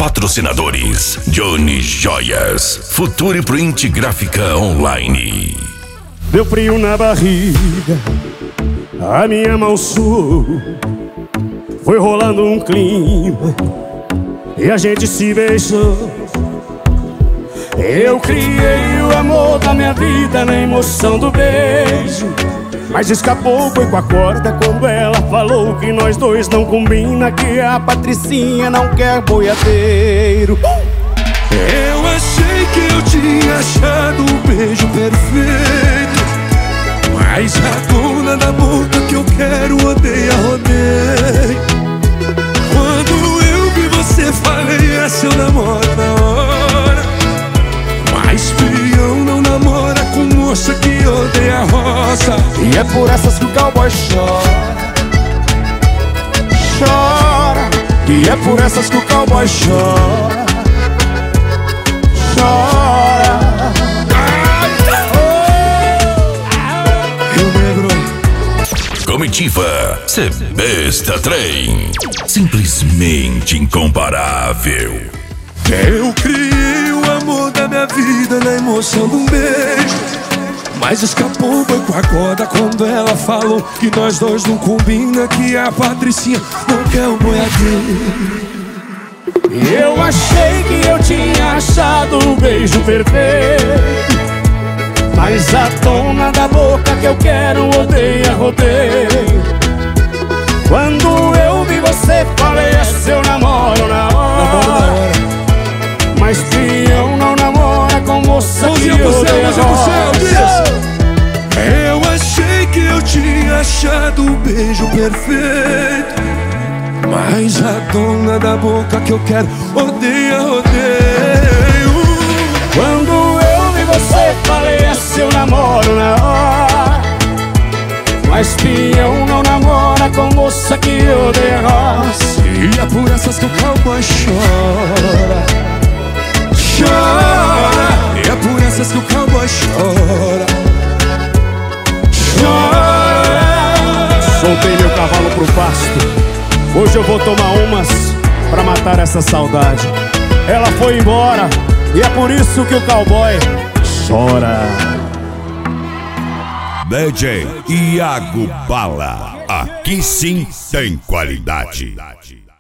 Patrocinadores: Johnny Joias, Future Print Gráfica Online. Deu frio na barriga, a minha mão suou. Foi rolando um clima e a gente se beijou. Eu criei o amor da minha vida na emoção do beijo, mas escapou, foi com a corda quando ela falou que nós dois não combina, que a Patricinha não quer boiadeiro. Eu achei que eu tinha achado o beijo perfeito, mas a dona da boca que eu quero odeia, rodeio. Quando eu vi você falei, é seu namoro na hora, mas peão não namora com moça que odeia a roça. E é por essas que o cowboy chora, chora. E é por essas que o cowboy chora, chora. Rio Negro. Comitiva Sebesta Trem, simplesmente incomparável. Eu criei o amor da minha vida na emoção de um beijo, mas escapou, foi com a corda quando ela falou que nós dois não combina, que a Patricinha não quer um boiadeiro. Eu achei que eu tinha achado o beijo perfeito, mas a dona da boca que eu quero odeia, rodeio. Quando eu vi você falei, é seu namoro na hora, mas peão não namora com moça que odeia a roça. Eu achei que eu tinha achado o beijo perfeito, mas a dona da boca que eu quero odeia, rodeio. Quando eu vi você falei, é seu namoro na hora, mas peão não namora com moça que odeia a roça. E é por essas que o cowboy chora, chora. E é por essas que o cowboy chora, chora. Soltei meu cavalo pro pasto, hoje eu vou tomar umas pra matar essa saudade. Ela foi embora e é por isso que o cowboy chora. DJ Iago Bala, aqui sim tem qualidade.